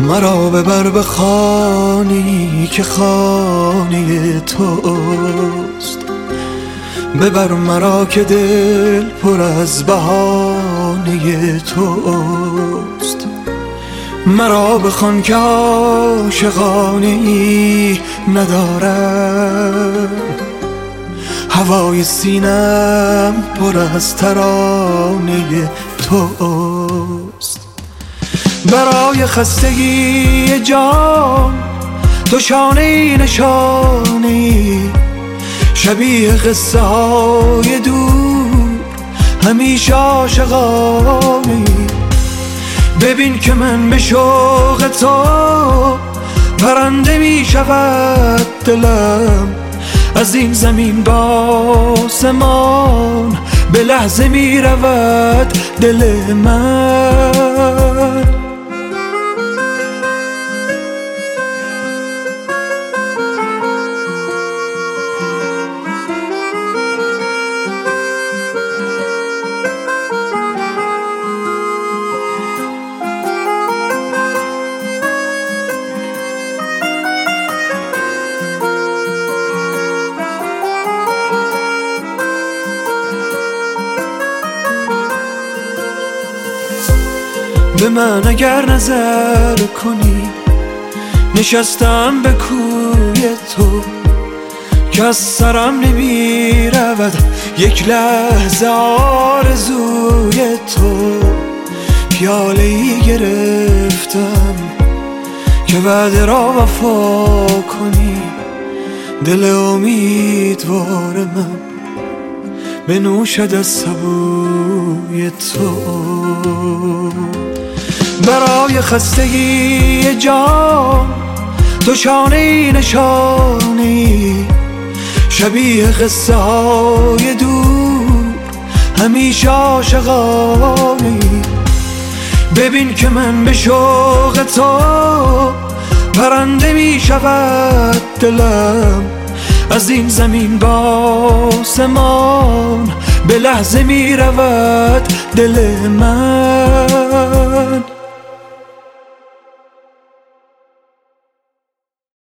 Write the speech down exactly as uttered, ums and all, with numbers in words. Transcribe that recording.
مرا ببر به خانه‌ای که خانه توست. ببر مرا که دل پر از بهانه توست. مرا بخوان که عاشقانه ای ندارم، هوای سینم پر از ترانه توست. برای خستگی جان تو شانه نشانی، شبیه قصه های دور همیشه عاشقانه. ببین که من به شوق تو پرنده می شود دلم، از این زمین با آسمان به لحظه می رود دل من. به من اگر نظر کنی، نشستم به کوی تو که از سرم نمی رود یک لحظه آرزوی تو. پیاله ای گرفتم که وعده را وفا کنی، دل امیدوار من بنوشد از سبوی تو. برای خستگی جان تو شانه نشانی، شبیه قصه های دور همیشه عاشقانه. ببین که من به شوق تو پرنده می شود دلم، از این زمین با آسمان به لحظه می رود دل من.